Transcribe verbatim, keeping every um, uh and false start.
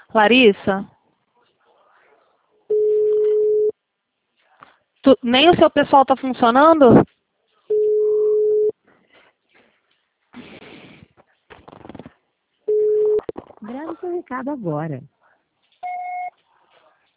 Larissa? Tu, nem o seu pessoal está funcionando? Grave seu recado agora.